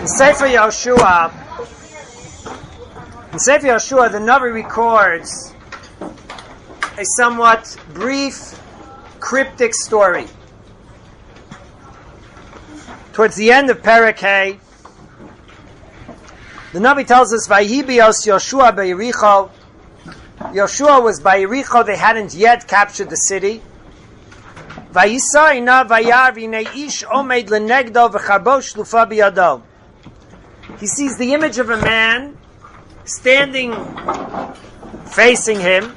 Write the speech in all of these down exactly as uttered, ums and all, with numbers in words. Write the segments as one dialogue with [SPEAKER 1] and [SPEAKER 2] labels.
[SPEAKER 1] In Sefer Yoshua, in Sefer Yoshua, the Navi records a somewhat brief, cryptic story. Towards the end of Perek Hey, the Navi tells us, Vayibios Yoshua beYericho. Yoshua was by Yericho, they hadn't yet captured the city. Vayisayna vayar v'nei ish omed lenegdo v'charbo shlufa biyado. He sees the image of a man standing facing him,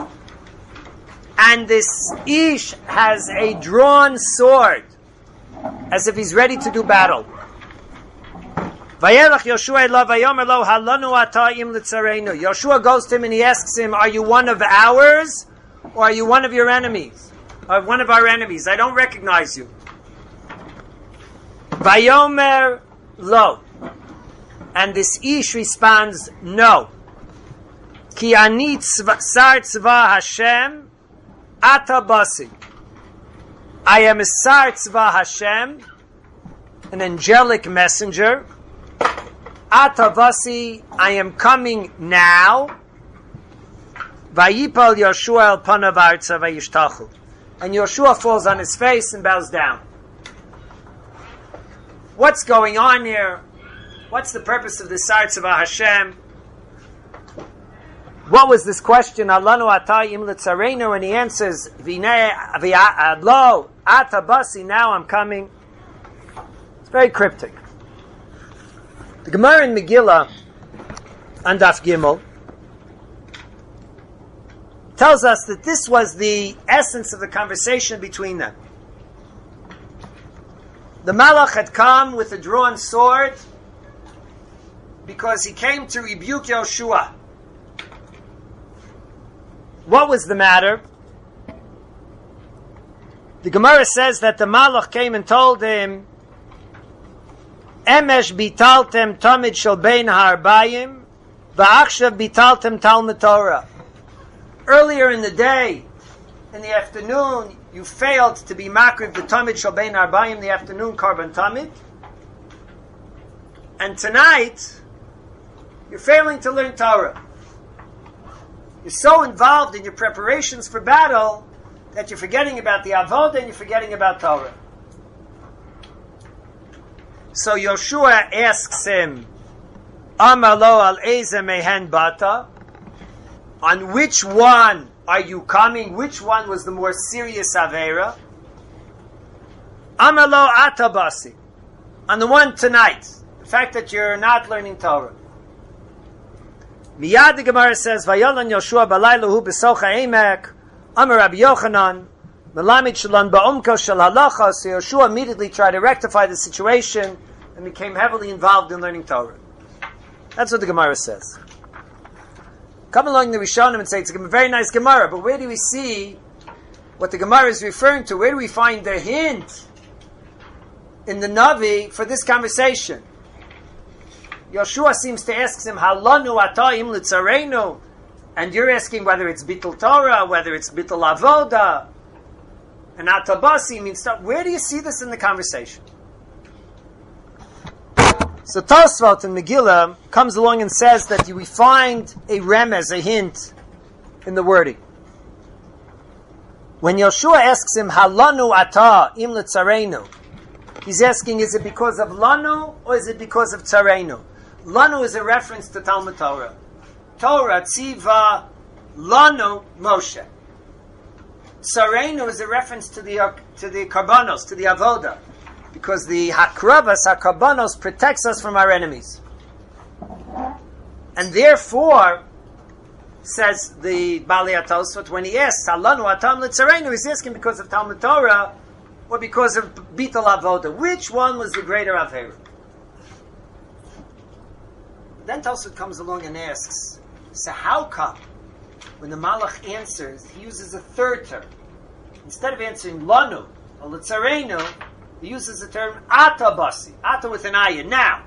[SPEAKER 1] and this ish has a drawn sword, as if he's ready to do battle. Vayelach Yoshua elav vayomer lo halanu ata im litzarenu. Yoshua goes to him and he asks him, "Are you one of ours, or are you one of your enemies? Or one of our enemies? I don't recognize you." Vayomer lo, and this ish responds, "No. Ki ani sar tzva Hashem ata basi. I am a sar tzva Hashem, an angelic messenger. Ata basi, I am coming now. Vayipal Yoshua el panav artza vayishtachu." And Yoshua falls on his face and bows down. What's going on here? What's the purpose of the Sar Tzva Hashem? What was this question? Alanu ata im litzarenu, and he answers, Vinei adlo ata basi, now I'm coming. It's very cryptic. The Gemara in Megillah, on Daf Gimel, tells us that this was the essence of the conversation between them. The Malach had come with a drawn sword because he came to rebuke Yoshua. What was the matter? The Gemara says that the Malach came and told him, Emesh bitaltem tamid shel bein ha'arbayim va'achshav bitaltem Talmud Torah. Earlier in the day, in the afternoon, you failed to be makriv the tamid shel bein ha'arbayim, the afternoon karban tamid, and tonight you're failing to learn Torah. You're so involved in your preparations for battle that you're forgetting about the avodah and you're forgetting about Torah. So Yoshua asks him, Amalo al eze mehen bata, on which one are you coming? Which one was the more serious avera? Amalo atabasi, on the one tonight, the fact that you're not learning Torah. Miyad the Gemara says, Vayolan Yoshua balaylahu besocha emek, Amar Rabbi Yochanan, Melamid shalon ba'omko shel halacha. So Yoshua immediately tried to rectify the situation and became heavily involved in learning Torah. That's what the Gemara says. Come along the Rishonim and say it's a very nice Gemara, but where do we see what the Gemara is referring to? Where do we find the hint in the Navi for this conversation? Yoshua seems to ask him, Halanu ata im litzarenu, and you're asking whether it's Bittul Torah, whether it's Bittul Avoda, and Atabasi means stuff. Where do you see this in the conversation? So Tosfot in Megillah comes along and says that we find a remez, a hint, in the wording. When Yoshua asks him, Halanu ata im litzarenu, he's asking, is it because of Lanu or is it because of Tzarenu? Lanu is a reference to Talmud Torah. Torah, Tziva, Lanu, Moshe. Tzarenu is a reference to the uh, to the Karbanos, to the Avoda, because the Hakravas, HaKarbanos, protects us from our enemies. And therefore, says the Bali Atosfot, when he asks, Halanu atam litzarenu, he's asking because of Talmud Torah or because of Bittul Avoda. Which one was the greater Avera? Then Tosfot comes along and asks, so how come when the Malach answers, he uses a third term? Instead of answering Lanu or Litzarenu, he uses the term Ata Basi, Ata with an ayin, now.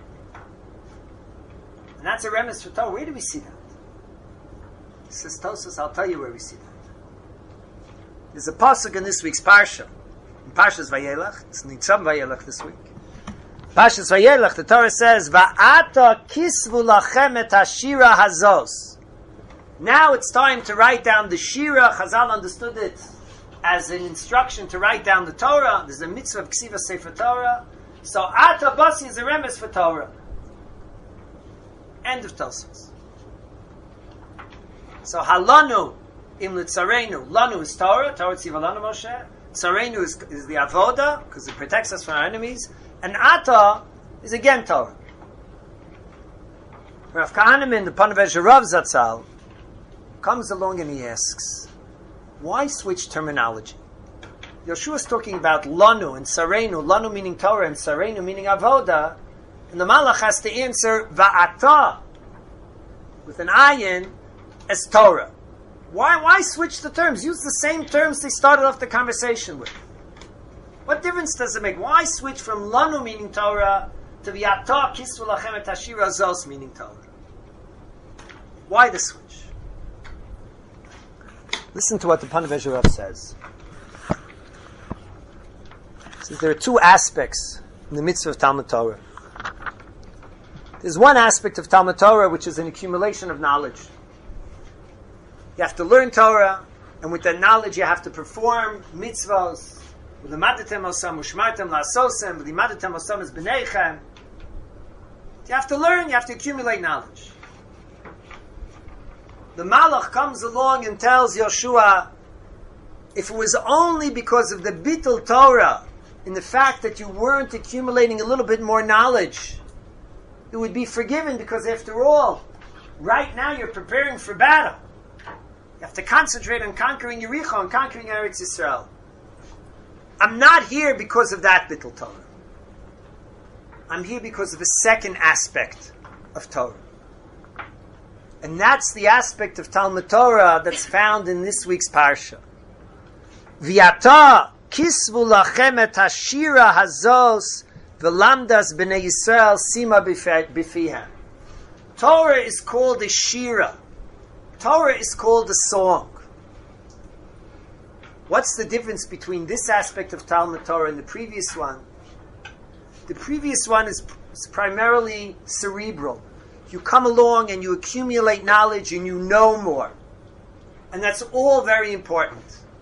[SPEAKER 1] And that's a remiss for Torah. Where do we see that? Says Tosfos, I'll tell you where we see that. There's a pasuk in this week's Parsha, in Parshas Vayelach, it's Nitzam Vayelach this week. Pashas Vayelech, the Torah says, Va'ata kisvu lachem et hashira hazos. Now it's time to write down the Shira. Chazal understood it as an instruction to write down the Torah. There's a mitzvah of Ksiva Sefer Torah. So Ata Basi is a remes for Torah. End of Tosfos. So Halanu im Litzarenu. Lanu is Torah. Torah Tziva Lanu Moshe. Tzarenu is, is the Avoda, because it protects us from our enemies. And Ata is again Torah. Rav Kahneman, the Panovesha Rav Zatzal, comes along and he asks, why switch terminology? Yeshua is talking about Lanu and Sarenu, Lanu meaning Torah and Sarenu meaning Avoda, and the Malach has to answer Va'ata with an ayin as Torah. Why, why switch the terms? Use the same terms they started off the conversation with. What difference does it make? Why switch from Lanu meaning Torah to V'ata kisvu lachem et hashira zos meaning Torah? Why the switch? Listen to what the Panovesha Rav says. He says there are two aspects in the mitzvah of Talmud Torah. There's one aspect of Talmud Torah which is an accumulation of knowledge. You have to learn Torah, and with that knowledge you have to perform mitzvahs. V'limadatem osam u'shmartem la'asosem, v'limadatem osam es b'neichem. You have to learn, you have to accumulate knowledge. The Malach comes along and tells Yoshua, if it was only because of the Bittul Torah, in the fact that you weren't accumulating a little bit more knowledge, it would be forgiven, because after all, right now you're preparing for battle. You have to concentrate on conquering Yericho and conquering Eretz Yisrael. I'm not here because of that Bittul Torah. I'm here because of a second aspect of Torah. And that's the aspect of Talmud Torah that's found in this week's parsha. V'yata kisvu lachem et hashira hazos v'lamdas b'nei Yisrael sima b'fihem. Torah is called a shira. Torah is called a song. What's the difference between this aspect of Talmud Torah and the previous one? The previous one is, is primarily cerebral. You come along and you accumulate knowledge and you know more. And that's all very important.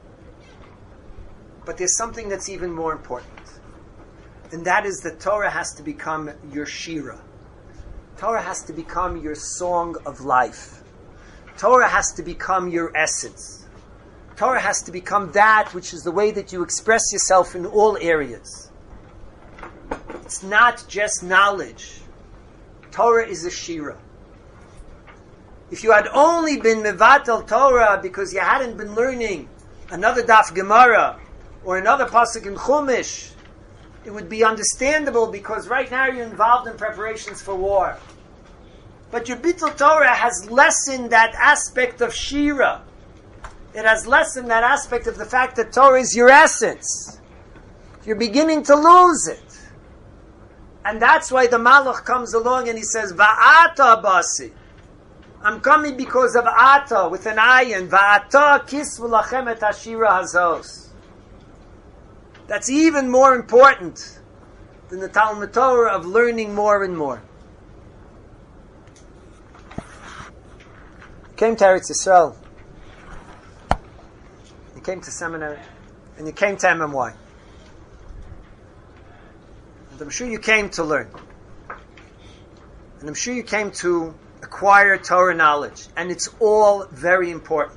[SPEAKER 1] But there's something that's even more important. And that is that Torah has to become your shira. Torah has to become your song of life. Torah has to become your essence. Torah has to become that which is the way that you express yourself in all areas. It's not just knowledge. Torah is a shira. If you had only been mevatel Torah because you hadn't been learning another daf Gemara or another pasuk in Chumash, it would be understandable, because right now you're involved in preparations for war. But your Bittul Torah has lessened that aspect of shira. It has lessened that aspect of the fact that Torah is your essence. You're beginning to lose it. And that's why the Malach comes along and he says, Va'ata basi. I'm coming because of Ata, with an ayin. Va'ata kisvu lachem et hashira hazos. That's even more important than the Talmud Torah of learning more and more. You came to Eretz Yisrael. You came to seminary. And you came to M M Y. And I'm sure you came to learn. And I'm sure you came to acquire Torah knowledge. And it's all very important.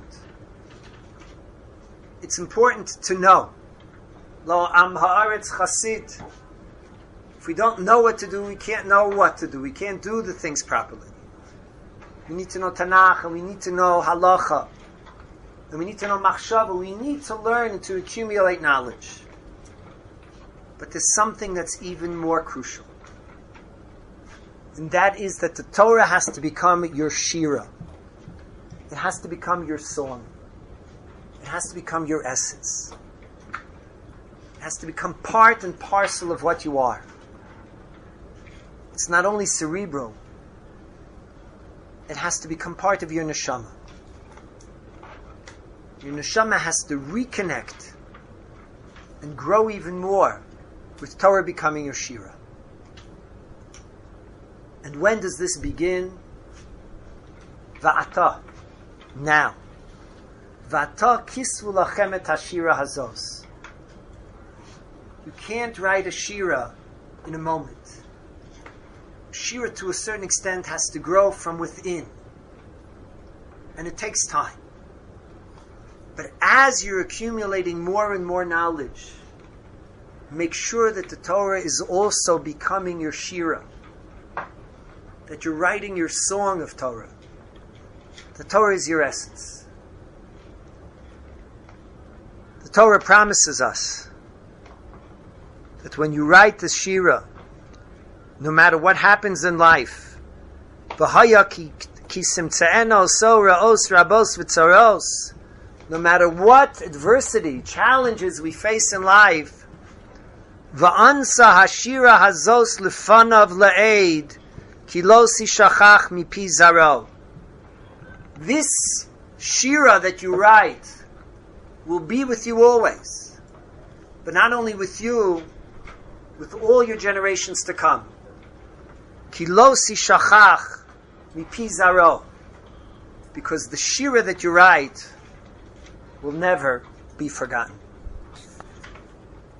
[SPEAKER 1] It's important to know. Lo am haaretz chasid. If we don't know what to do, we can't know what to do. We can't do the things properly. We need to know Tanakh, and we need to know Halacha. And we need to know Machshava. We need to learn and to accumulate knowledge. But there's something that's even more crucial. And that is that the Torah has to become your shira. It has to become your song. It has to become your essence. It has to become part and parcel of what you are. It's not only cerebral. It has to become part of your neshama. Your neshama has to reconnect and grow even more with Torah becoming your shira. And when does this begin? Va'ata. Now. Va'ata kisvu lachem et hashira hazos. You can't write a shira in a moment. Shira, to a certain extent, has to grow from within. And it takes time. But as you're accumulating more and more knowledge, make sure that the Torah is also becoming your shira. That you're writing your song of Torah. The Torah is your essence. The Torah promises us that when you write the shira, no matter what happens in life, v'haya ki simtze'eno so ra'os rabos v'tzaros, no matter what adversity, challenges we face in life, va'ansa hashira hazos lefanav la'ed ki lo sishachach mipi zaro. This shira that you write will be with you always, but not only with you, with all your generations to come. Ki lo sishachach mipi zaro, because the shira that you write will never be forgotten.